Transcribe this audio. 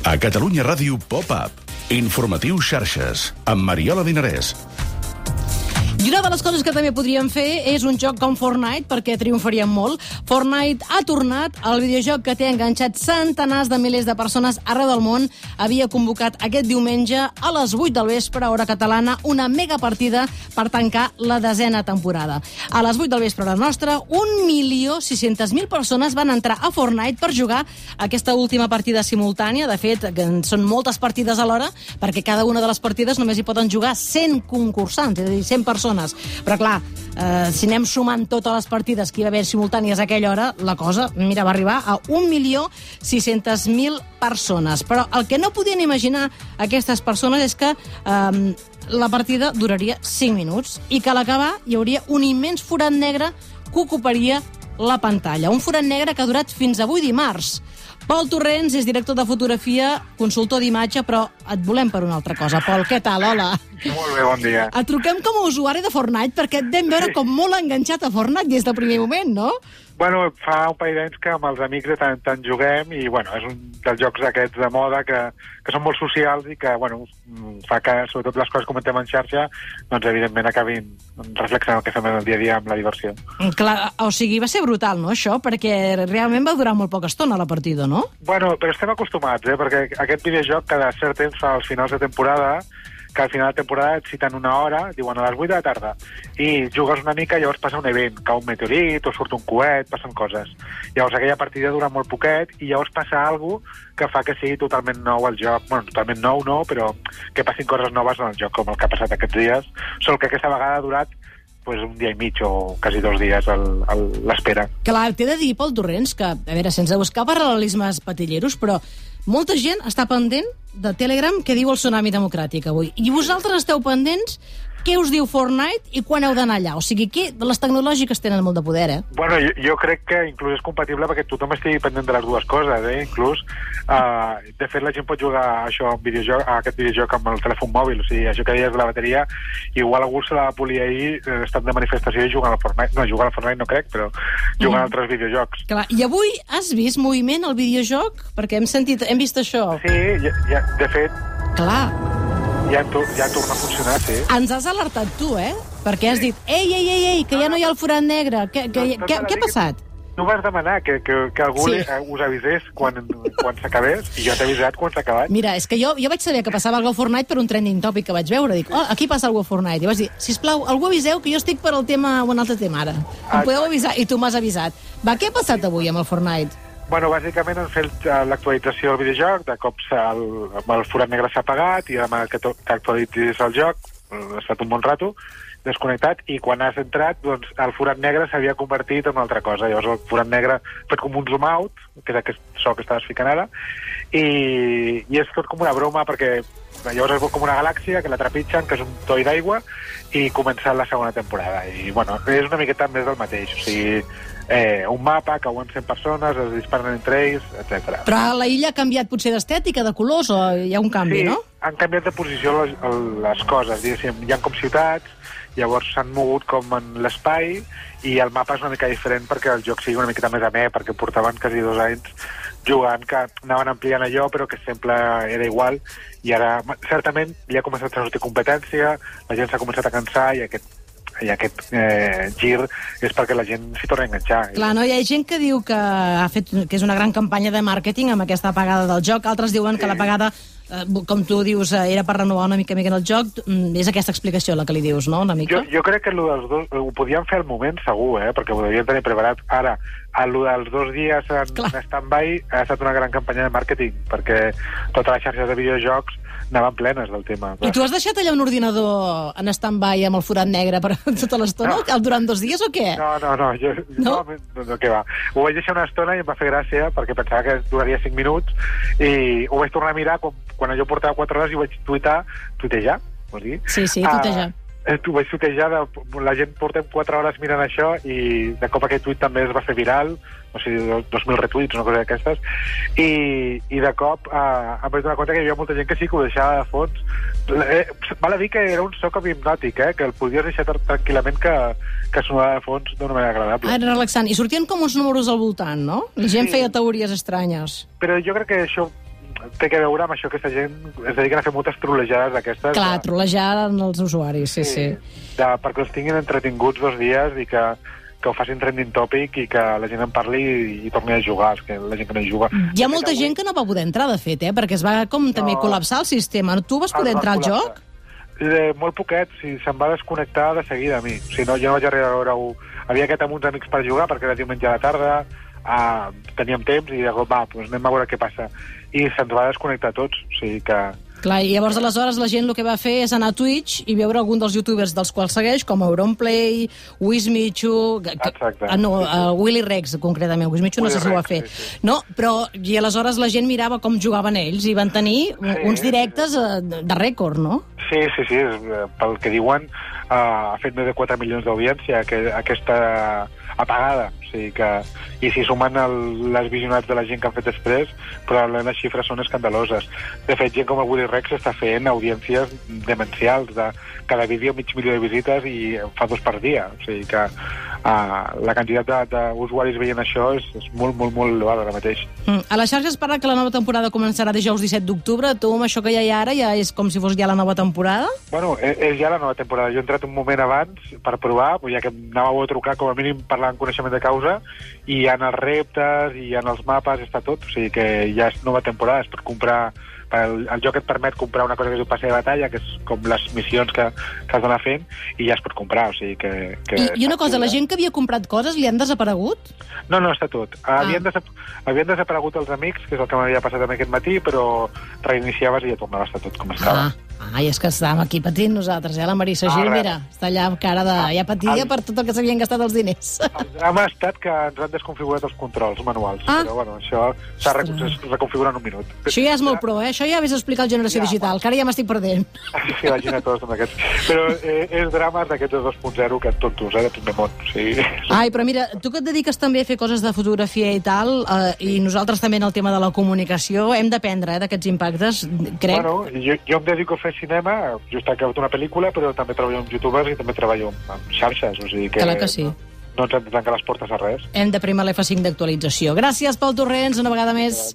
A Catalunya Ràdio Pop-Up. Informatiu Xarxes, amb Mariola Dinarès. I una de les coses que també podríem fer és un joc com Fortnite, perquè triomfaríem molt. Fortnite ha tornat, el videojoc que té enganxat centenars de milers de persones arreu del món. Havia convocat aquest diumenge a les 8 del vespre, hora catalana, una mega partida per tancar la 10ª temporada. A les 8 del vespre, hora nostra, 1.600.000 persones van entrar a Fortnite per jugar aquesta última partida simultània. De fet, són moltes partides alhora, perquè cada una de les partides només hi poden jugar 100 concursants, és a dir, 100 persones. Però clar, si anem sumant totes les partides que hi va haver simultànies a aquella hora, la cosa, mira, va arribar a 1.600.000 persones. Però el que no podien imaginar aquestes persones és que la partida duraria 5 minuts i que a l'acabar hi hauria un immens forat negre que ocuparia la pantalla. Un forat negre que ha durat fins avui dimarts. Pol Torrents és director de fotografia, consultor d'imatge, però et volem per una altra cosa. Pol, què tal? Hola. Molt bé, bon dia. Et truquem com a usuari de Fortnite perquè et vam veure com molt enganxat a Fortnite des del primer moment, no? Bueno, fa un parell d'anys que amb els amics de tant en tant juguem i, bueno, és un dels jocs aquests de moda que són molt socials i que, bueno, fa que, sobretot les coses que comentem en xarxa, doncs, evidentment, acabin reflexionant el que fem en el dia a dia amb la diversió. Clar, o sigui, va ser brutal, no, això? Perquè realment va durar molt poca estona la partida, no? Bueno, però estem acostumats, perquè aquest videojoc cada cert temps fa als finals de temporada, que al final de temporada et citen una hora, diuen a les 8 de la tarda, i jugues una mica i llavors passa un event, cau un meteorit o surt un coet, passen coses. Llavors aquella partida dura molt poquet i llavors passa alguna que fa que sigui totalment nou el joc. Bueno, totalment nou no, però que passin coses noves en el joc, com el que ha passat aquests dies, sol que aquesta vegada ha durat un dia i mig o quasi 2 dies l'espera. Clar, t'he de dir, Pol Torrents, que, a veure, sense buscar paral·lelismes patilleros, però molta gent està pendent de Telegram que diu el tsunami democràtic avui. I vosaltres esteu pendents què us diu Fortnite i quan heu d'anar allà? O sigui, les tecnològiques tenen molt de poder, Bueno, jo crec que inclús és compatible perquè tothom estigui pendent de les dues coses, Inclús, de fet, la gent pot jugar a aquest videojoc amb el telèfon mòbil, o sigui, això que deies de la bateria, igual algú se la va polir ahir estant de manifestació i jugant al Fortnite. No, jugant al Fortnite no crec, però jugant a altres videojocs. Clar, i avui has vist moviment al videojoc? Perquè hem vist això. Sí, de fet... Clar. Ja torna a funcionar, sí. Ens has alertat tu, Perquè has dit, ei, que ja no hi ha el forat negre. Què ha passat? Tu vas demanar que algú us avisés quan s'acabés, i jo t'he avisat quan s'ha acabat. Mira, és que jo vaig saber que passava alguna cosa a Fortnite per un trending topic que vaig veure. Dic, aquí passa alguna cosa a Fortnite. I vas dir, sisplau, algú aviseu que jo estic per al tema o un altre tema ara. Em podeu avisar? I tu m'has avisat. Va, què ha passat avui amb el Fortnite? Bueno, bàsicament han fet l'actualització del videojoc, de cop el forat negre s'ha apagat i demà que actualitzis el joc, ha estat un bon rato, desconnectat, i quan has entrat, doncs, el forat negre s'havia convertit en una altra cosa. Llavors el forat negre fet com un zoom out, que és aquest so que estaves ficant ara, i és tot com una broma, perquè llavors es veu com una galàxia que la trepitgen, que és un toll d'aigua, i comença la segona temporada. I, bueno, és una miqueta més del mateix, o sigui, un mapa, cauen 100 persones, es disparen entre ells, etc. Però la illa ha canviat potser d'estètica, de colors, o hi ha un canvi, no? Sí, han canviat de posició les coses, diguéssim. Hi ha com ciutats, llavors s'han mogut com en l'espai, i el mapa és una mica diferent perquè el joc sigui una miqueta més amè, perquè portaven quasi 2 anys jugant, que anaven ampliant allò, però que sempre era igual, i ara, certament, ja ha començat a sortir competència, la gent s'ha començat a cansar, i aquest gir és perquè la gent s'hi torna a enganxar. Clar, no? Hi ha gent que diu que és una gran campanya de màrqueting amb aquesta apagada del joc, altres diuen que l'apagada, com tu dius, era per renovar una mica el joc. És aquesta explicació la que li dius, no? Una mica? Jo crec que dels dos ho podien fer al moment segur, perquè ho devien tenir preparat. Ara, el dels 2 dies en stand-by ha estat una gran campanya de màrqueting, perquè totes les xarxes de videojocs anaven plenes del tema. I tu has deixat allà un ordinador en stand-by amb el forat negre per tota l'estona? No. Durant 2 dies o què? No, què va. Ho vaig deixar una estona i em va fer gràcia perquè pensava que duraria 5 minuts i ho vaig tornar a mirar quan allò portava 4 hores i ho vaig tuitejar, vols dir? Sí, tuitejar. Ho vaig tuitejar, la gent portem 4 hores mirant això i de cop aquest tuit també es va fer viral, no sé, 2.000 retuits, una cosa d'aquestes, i de cop em vaig donar compte que hi havia molta gent que sí que ho deixava de fons. Val a dir que era un so com hipnòtic, que el podies deixar tranquil·lament que sonava de fons d'una manera agradable. Era relaxant. I sortien com uns números al voltant, no? La gent feia teories estranyes. Però jo crec que això té que veure amb això que aquesta gent es dediquen a fer moltes trolejades d'aquestes. Clar, trolejar els usuaris, sí. Perquè els tinguin entretinguts 2 dies i que ho facin trending topic i que la gent en parli i torni a jugar, que la gent que no hi juga. Hi ha molta gent que no va poder entrar, de fet, perquè es va com també col·lapsar el sistema. Tu vas poder entrar al joc? Molt poquet, se'm va desconnectar de seguida a mi. Jo no vaig arribar a veure-ho. Havia quedat amb uns amics per jugar, perquè era diumenge a la tarda, teníem temps i de cop, doncs anem a veure què passa. I se'ns va desconnectar tots, o sigui que... Clar, i llavors aleshores la gent el que va fer és anar a Twitch i veure algun dels youtubers dels quals segueix, com Auronplay, Wismichu... Willy Rex, concretament. Wismichu no sé si ho va fer. No, però, i aleshores la gent mirava com jugaven ells i van tenir uns directes de rècord, no? Sí, pel que diuen, ha fet més de 4 milions d'audiència aquesta apagada. O sigui que, i si sumen les visionats de la gent que han fet després, probablement les xifres són escandaloses. De fet, gent com el Willy Rex està fent audiències demencials de cada vídeo 500.000 de visites i fa 2 per dia. O sigui que la quantitat d'usuaris veient això és molt, molt, molt elevada ara mateix. A la xarxa es parla que la nova temporada començarà dijous 17 d'octubre. Tu, amb això que hi ha ara, ja és com si fos ja la nova temporada? Bueno, és ja la nova temporada. Jo he entrat un moment abans per provar, ja que anàveu a trucar, com a mínim parlar en coneixement de causa, i hi ha els reptes, i hi ha els mapes, està tot. O sigui que ja és nova temporada, es pot comprar... El joc et permet comprar una cosa que és un passe de batalla, que és com les missions que has d'anar fent, i ja es pot comprar, o sigui que... I una cosa, la gent que havia comprat coses li han desaparegut? No, està tot. Havien desaparegut els amics, que és el que m'havia passat aquest matí, però reiniciaves i ja tornava a estar tot com estava. I és que estàvem aquí patint nosaltres, la Marissa Gil, mira, està allà amb cara de... Ja patia per tot el que s'havien gastat els diners. El drama ha estat que ens han desconfigurat els controls manuals, però bueno, això s'ha reconfigurat en un minut. Això ja és molt pro, això ja vés a explicar al Generació Digital, que ara ja m'estic perdent. Sí, la gent a tots amb aquests. Però és drames d'aquests 2.0 que tontos, de primer món. Ai, però mira, tu que et dediques també a fer coses de fotografia i tal, i nosaltres també en el tema de la comunicació, hem d'aprendre d'aquests impactes, crec. Bueno, jo em dedico a fer cinema, just he acabat una pel·lícula, però també treballo amb youtubers i també treballo amb xarxes, o sigui que... Clar que sí. No ens hem de tancar les portes a res. Hem de primar l'F5 d'actualització. Gràcies, Pol Torrents, una vegada més.